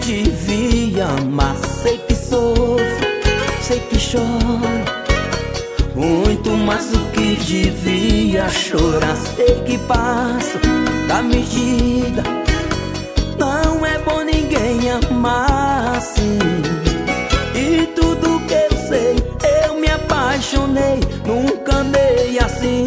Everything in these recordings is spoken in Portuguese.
devia amar. Sei que sofro, sei que choro, muito mais do que devia chorar. Sei que passo da medida, não é bom ninguém amar assim. E tudo que eu sei, eu me apaixonei, nunca amei assim.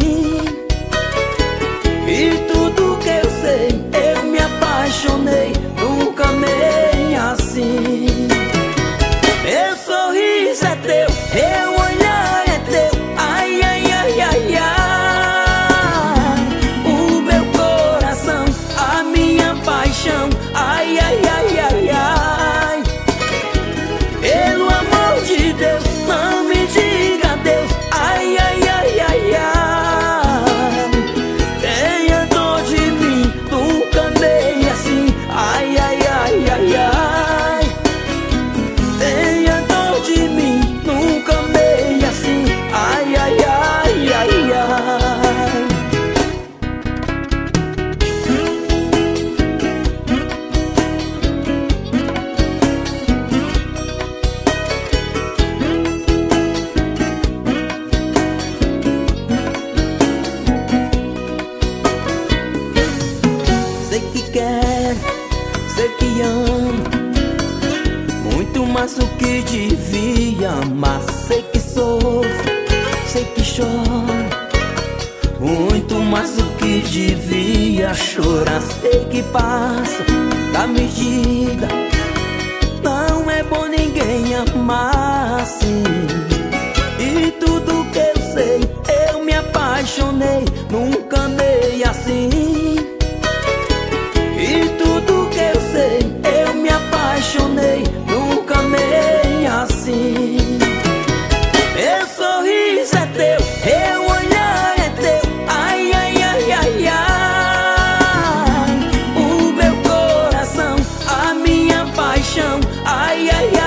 E tudo que eu sei, eu me apaixonei, nunca amei assim. Meu sorriso é teu, meu olhar é teu, ai, ai, ai, ai, ai. O meu coração, a minha paixão, ai, ai, ai, ai, ai. Pelo amor de Deus, não me diga adeus, ai, ai, ai, ai, ai. Tenha dor de mim, nunca amei assim, ai, ai, ai, ai, ai. Tenha dor de mim, nunca amei assim, ai, ai, ai, ai, ai. Sei que quero, sei que amo, muito mais do que devia amar. Sei que sofro, sei que choro, muito mais do que devia chorar. Sei que passo da medida, não é bom ninguém amar assim. E tudo que eu sei, eu me apaixonei, nunca amei assim. E tudo que eu sei, eu me apaixonei, nunca amei assim. Meu sorriso é teu, meu olhar é teu, ai, ai, ai, ai, ai. O meu coração, a minha paixão, ai, ai,